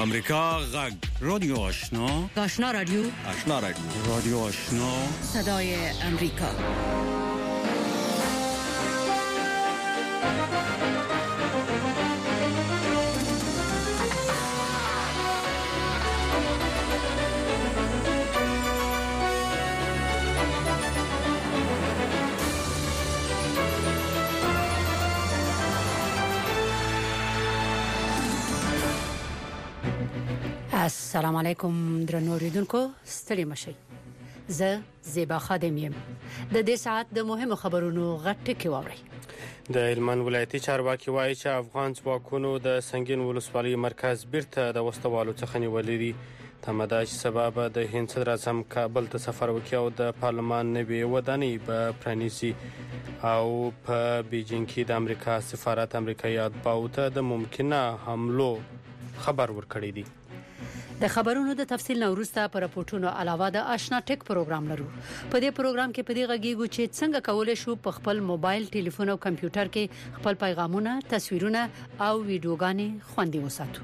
امریکا غږ رادیو آشنا رادیو رادیو آشنا صدای امریکا. السلام علیکم درنو اوریدونکو، ستړي مشئ. زه زیبا خادم یم. د دې ساعت د مهمو خبرونو غټ ټکی واورئ. د هلمند ولایتي چارواکي وایي چې افغان ځواکونو د سنگین ولسوالۍ مرکز بیرته د وسوالو څخه نیولې دي. تمه ده چې سبا به د هند صدر اعظم کابل ته سفر وکړي او د پارلمان نوې ودانۍ به پرانیسي او په بیجینګ کې د امریکا سفارت امریکایي اتباعو ته د ممکنه حملو خبر ورکړی دی. د خبرونو د تفصیل نو وروسته پر راپورټونو علاوه د آشنا ټیک پروګرام لرو. په دې پروګرام کې په دې غږیږو چې څنګه کولای شو په خپل موبایل، ټلیفون او کمپیوټر کې خپل پیغامونه، تصویرونه او ویډیوګانې خوندي وساتو.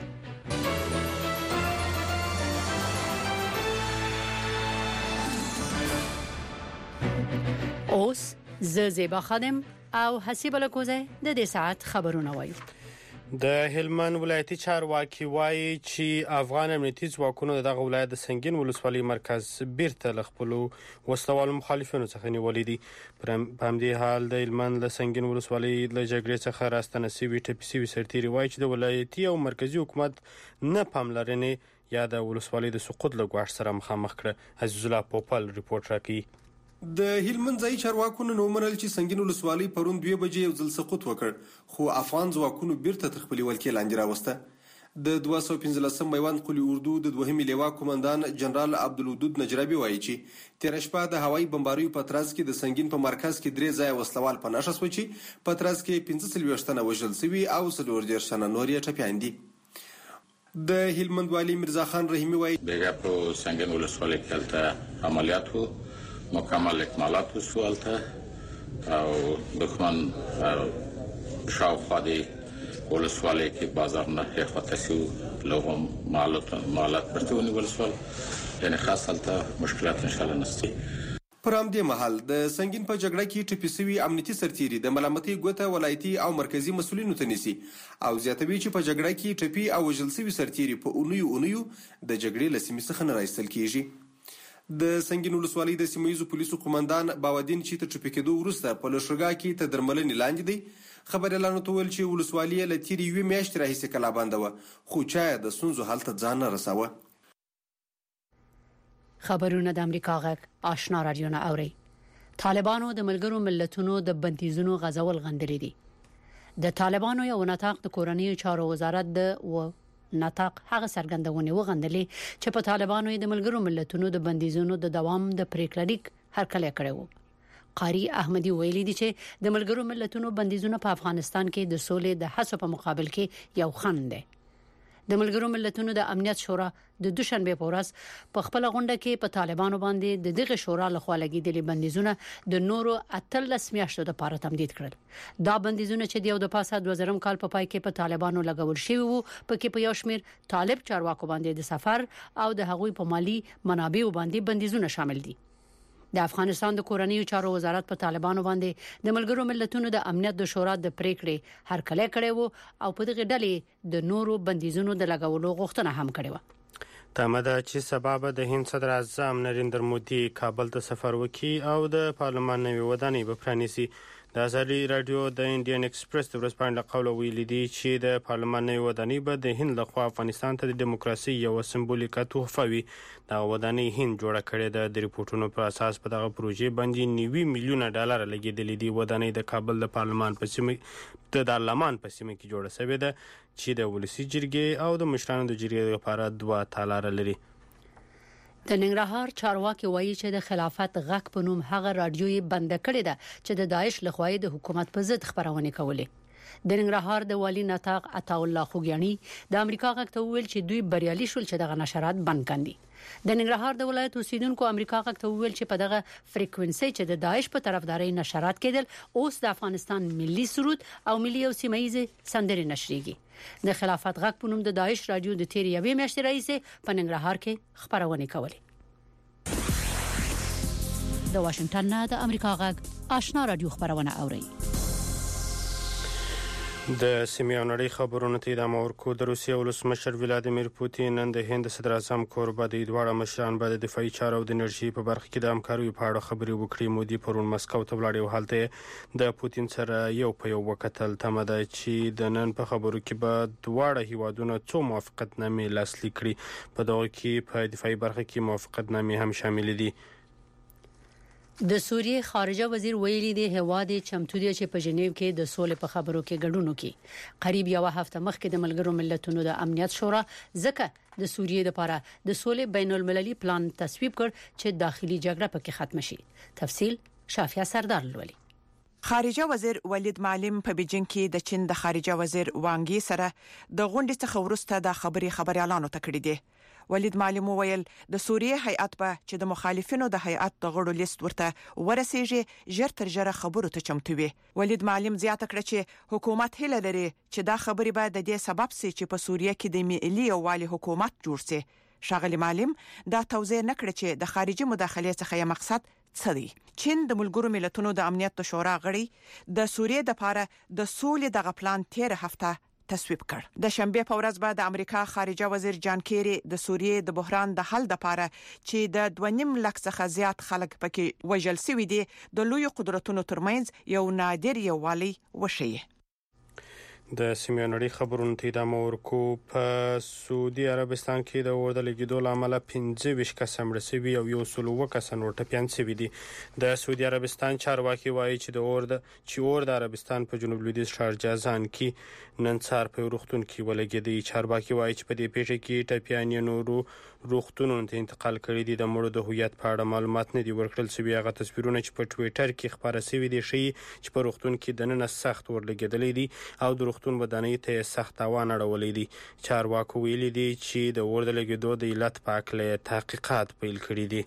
اوس زه زیبا خادم او حسیب لکوزه د دې ساعت خبرونه وایو. د هلمند ولایتي چارواکي وایي چې افغان امنیتي ځواکونو دغه ولایت د سنگین ولسوالۍ مرکز بیرته له خپلو وسلوالو مخالفینو څخه نیولې دي. په همدې حال د هلمند له سنگین ولسوالۍ له جګړې څخه راستنه شوي ټپي شوي سرتیري وایي چې د ولایتي او مرکزي حکومت نه پاملرنې یا د ولسوالۍ د سقوط له ګواښ سره مخامخ کړه. عزیز الله پوپل ریپورت راکوي. د هلمند ځای چارواکونو نو منل چې سنگین ولسوالۍ پرون 2 بجې یو ځل سقوط وکړ، خو افغان ځواکونو بیرته تر خپلې ولکې لاندې راوسته. د 215 میوند قلی اردو د 2 لیوا قومندان جنرال عبدالودود نجرابي وایي چې تیر شپه د هوایي بمباریو په ترڅ کې د سنگین په مرکز کې 3 ځای وسلوال په نښه شو چې په ترڅ کې 45 تنه وژل شوي او 40 تنه نور یې ټپیان دي. د هلمند والی مرزا خان رحیمی وایي بیګا په سنگین ولسوالۍ کې عملیات وو، مکمل اکمالات وشو هلته او دښمن شاوخوا د ولسوالۍ کې بازارونه اخواته شو، لغم مالات پرته ونیول شول، یعنې خاص هلته مشکلات انشاءالله نشته. پر همدې مهال د سنگین په جګړه کې ټپي شوي امنیتي سرتیري د ملامتۍ ګوته ولایتي او مرکزي مسؤلینو ته نیسي او زیاتوي چې په جګړه کې ټپي او وژل شوي سرتیري په اونیو د جګړې له سیمې څخه نه راایستل کیږي. د سنگین ولسوالۍ د سیمه‌ییزو پولیسو قومندان باودین چې تر ټپي کېدو وروسته په لښکرګاه کې تر درملنې لاندې دی، خبریالانو ته وویل چې ولسوالۍ له تېرې 1 میاشتې راهیسې کلا بنده وه، خو چا یې د ستونزو حل ته ځان نه رساوه. خبرونه د امریکا غږ آشنا رادیو نه اوري. طالبانو د ملګرو ملتونو د بندیزونو غځول غندلې دي. د طالبانو یو نطاق د کورنۍ چارو وزارت د نطاق هغه سرګندونې وغندلې چې په طالبانو د ملګرو ملتونو د بندیزونو د دوام د پریکړلیک هرکلی کړی و. قاری احمدی ویلي دي چې د ملګرو ملتونو بندیزونه په افغانستان کې د سولې د هڅو په مقابل کې یو خنډ دی. د ملګرو ملتونو د امنیت شورا د دوشنبه په ورځ په خپل غونډه کې په طالبانو باندې د دغه شورا لخوا لګیدلي بندیزونه د نورو 18 میاشتو لپاره تمدید کړل. دا بندیزونه چې د یو د پاسه 2000 کال په پای کې په طالبانو لګول شوی وو، پکې په یو شمیر طالب چارواکو باندې د سفر او د هغوی په مالی منابعو باندې بندیزونه شامل دي. د افغانستان د کورنۍ چارو وزارت په طالبانو باندې د ملګرو ملتونو د امنیت د شورا د پریکړې هرکلی کړی وو او په دغه ډلې د نورو بندیزونو د لګولو غوښتنه هم کړې و. تمه ده چې سبا به د هند صدر اعظم نریندر مودي کابل ته سفر وکړي او د پارلمان نوې ودانۍ به پرانیسي. د ازادي رادیو د انډین ایکسپریس د ورځپاڼې له قوله ویلي دي چې د پارلمان نوې ودانۍ به د هند لخوا افغانستان ته د دیموکراسي یو سمبولیکه تحفه وي. دا ودانۍ هند جوړه کړې ده. د ریپورتونو پر اساس په دغه پروژې باندې 90 میلیونه ډالر لګیدلي دي. ودانۍ د کابل د پارلمان په سیمه د دارالمان په سیمه کې جوړه شوې ده چې د ولسی جرګې او د مشرانو د جرګې لپاره 2 تالار لري. د ننګرهار چارواکي وایي چې د خلافت غږ په نوم هغه رادیوي بند کړی ده چې د داعش لخوا د حکومت په ضد خبرونه کولې. د ننګرهار د والی نطاق عطا الله خوګیانی د امریکا غږ ته ویل چې دوی بریالي شول چې دغه نشرات بند کړي. د ننګرهار د ولایت اوسیدونکو امریکا غږ ته ویل چې په دغه فریکوئنسي چې د داعش په طرفداري نشرات کېدل اوس د افغانستان ملي سرود او ملي او سیمایي سندرې نشريږي. د خلافت غږ په نوم د داعش رادیو د تیر یوې میاشتې راځي په ننګرهار کې خبرونه کولې. د واشنگټن نه د امریکا غږ آشنا رادیو خبرونه اوري. د سیمه نړۍ خبرونه ته ادامه ورکو. د روسیې ولسمشر ولادیمیر پوتین نن د هند صدر اعظم کوربه د دواړه مشران باندې دفاعي چارو او د انرژي په برخه کې د همکارۍ په اړه خبرې وکړې. مودي پرون مسکو ته ولاړ او حالته د پوتین سره یو په یو وکتل. تمه ده چې د نن په خبرو کې به دواړه هیوادونه څو موافقتنامې لاسلیک کړي. په دغه کې په دفاعي برخه کې موافقتنامې هم شامل دي. د سوریې خارجه وزیر ویلي دی هواد چمتو دی چې په جنیو کې د سولې په خبرو کې ګډون وکړي. قریب یو هفته مخکې د ملګرو ملتونو د امنیت شورا ځکه د سوریې لپاره د سولې بین المللي پلان تصویب کړ چې داخلي جګړه پکې ختم شي. تفصیل شافیا سردار لولي. خارجه وزیر ولید معلم په بیجینګ کې د چین د خارجه وزیر وانګي سره د غونډې څخه وروسته د خبري اعلان وکړی دی. ولید معلم ویل د سوریې هیئت به چې د مخالفینو د هیئت د غړو لیست ورته ورسیږي ژر تر ژره خبرو ته چمتو وي. ولید معلم زیاته کړه چې حکومت هیله لري چې دا خبري به د دې سبب سي چې په سوریې کې د ملي یووالي حکومت جوړ سي. شاغلی معلم دا توضیح نکړه چې د خارجي مداخله څخه یې مقصد څه دی. چین د ملګرو ملتونو د امنیت شورا غړي د سوریې لپاره د سولې دغه پلان 13 هفته تصویب کړ. د شنبه په ورځ به د امریکا خارجه وزیر جان کیری د سوریې د بحران د حل لپاره چې د 2.5 لک څخه زیات خلک پکې وژل شوي دي د لوی قدرتونو ترمنځ یو نادر یووالي وشي. د سیمه نړۍ خبرونه ته ادامه ورکو. په سعودي عربستان کې د اور د لګیدو لامل 15 کسان مړ شوي او 100 کسان ورټپیان شوي دي. د سعودي عربستان چارواکي وایي چې اور د عربستان په جنوب لویدیځ ښار جازان کې نن سهار په روغتون کې ولګیدي. چارواکي وایي چې په دې پیښه کې ټپیان نورو روغتونونو ته انتقال کړي دي. د مړو د هویت په اړه معلومات نه دي ورکړل شوي. هغه تصویرونه چې په ټوئیټر کې خبره شوي دي ښيي چې په روغتون کې دننه سخت اور لګیدلې دي او د روغتون بدنۍ ته سخت تاوان اړولې دي. چارواکو ویلي دي چې د اور د لګیدو د علت په اړه تحقیقات پیل کړي دي.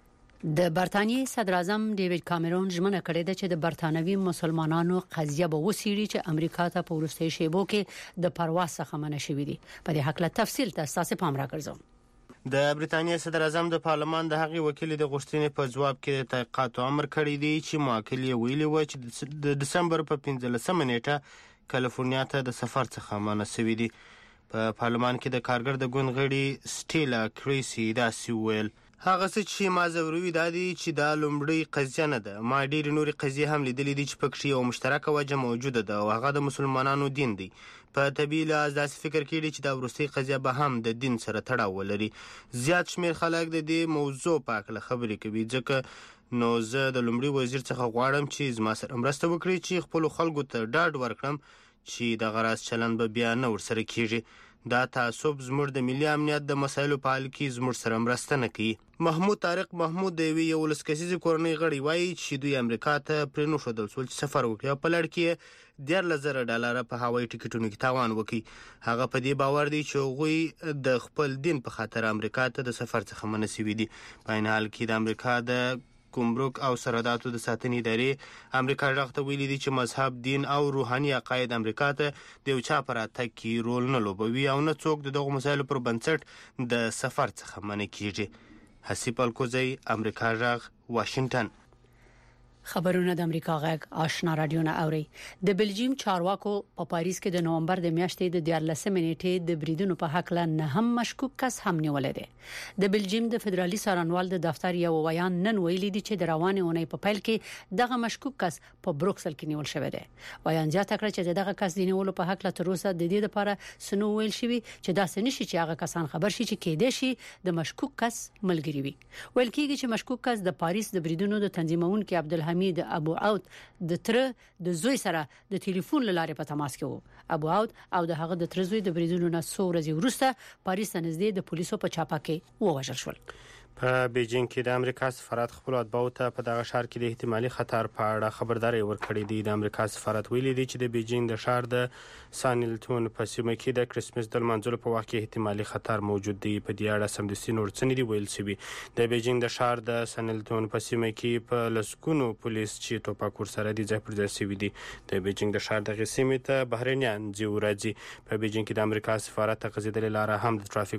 د برتانیې صدر اعظم ډیوډ کامرون ژمنه کړې ده چې د برتانوي مسلمانانو قضیه به وسیړي چې امریکا ته په وروستي شیبو کې د پرواز څخه منع شوې دي. په دې حق له تفصیل تاسو پام راګرځوم. د برتانیې صدر اعظم د پارلمان د هغې وکیل د غوښتنې په جواب کې د تحقیقاتو امر کړی دی چې موکل یې ویلي و چې د دسمبر په 15 نیټه کالیفورنیا ته د سفر څخه منع شوی دی. په پارلمان کې د کارګر د ګوند غړي سټیلا کریسي دا ویل هغه څه چې ما زوروي دا دي چې دا لومړی قضیه نه ده. ما ډېرې نورې قضیې هم لیدلې دي چې پکې یو مشترکه وجه موجوده ده او هغه د مسلمانانو دین دی. په طبیعي لحاظ داسې فکر کړي چې دا وروستۍ قضیه به هم د دین سره تړاو ولري. زیات شمېر خلک د دې موضوع په اړه خبرې کوي ځکه نو زه د لومړي وزیر څخه غواړم چې زما سره مرسته وکړي چې خپل خلکو ته ډاډ ورکړم چې د غراس چلن به بیا نه ورسره کیږي. دا تعصب زموږ د ملي امنیت د مسایلو په حل کې زموږ سره مرسته نه کوي. محمود طارق محمود د یوې 11 کسیزې کورنۍ غړي وایي چې دوی امریکا ته پرې نښودل شول چې سفر وکړي او په لړ کې $13,000 په هوایي ټکټونو کې تاوان وکړي. هغه په دې باور دی چې هغوی د خپل دین په خاطر امریکا ته د سفر څخه منع شوي دي. په عین حال کې د امریکا د ګمرک او سرحداتو د ساتنې ادارې امریکا راغته ویلي دي چې مذهب، دین او روحاني عقاید امریکا ته د یو چا پر اتګ کې رول نه لوبوي او نه څوک د دغو مسایلو پر بنسټ د سفر څخه منع کیږي. حسیب الکوزی، امریکا غږ، واشنگټن. خبرونه د امریکا غږ آشنا رادیو نه اوري. د بلجیم چارواکو په پاریس کې د نومبر د میاشتې د 14 نیټې د بریدونو په حق له نه هم مشکوک کس هم نیولې ده. د بلجیم د فدرالي څارنوال د دفتر یو ویان نن ویلي دي چې د روانې اونۍ په پیل کې دغه مشکوک کس په بروکسل کې نیول شوی دی. ویان زیاته کړ چې دغه کس د نیولو په حق له تر اوسه د دې لپاره سنو ویل شوی چې دا سن شي چې هغه کسان خبر شي چې کېدې شي د مشکوک کس ملګری وي. ویل کېږي چې مشکوک کس د پاریس د بریدونو د تنظیمونکو عبدالحمید ابو عود د تر د زوی سره د ټلیفون لاره په تماس کې وو. ابو عود او د هغه د تر زوی د بریدونو نه څو ورځې وروسته پاریس ته نږدې د پولیسو په چاپه کې ووژل شول. په بیجینګ کې د امریکا سفارت خپل اتباعو ته په دغه ښار کې د احتمالي خطر په اړه خبرداري ورکړې دي. د امریکا سفارت ویلي دی چې د بیجینګ د ښار د سانیلتون په سیمه کې د کرسمس د لمانځلو په وخت کې احتمالي خطر موجود دی. په دې اړه سمدستي نور څه نه دي ویل شوي. د بیجینګ د ښار د سانیلتون په سیمه کې په لسګونو پولیس چې ټوپک ورسره دي ځای پر ځای شوي دي. د بیجینګ د ښار دغه سیمې ته بهرنیان ځي او راځي. په بیجینګ کې د امریکا سفارت ته غځېدلې لاره هم د ټرافیک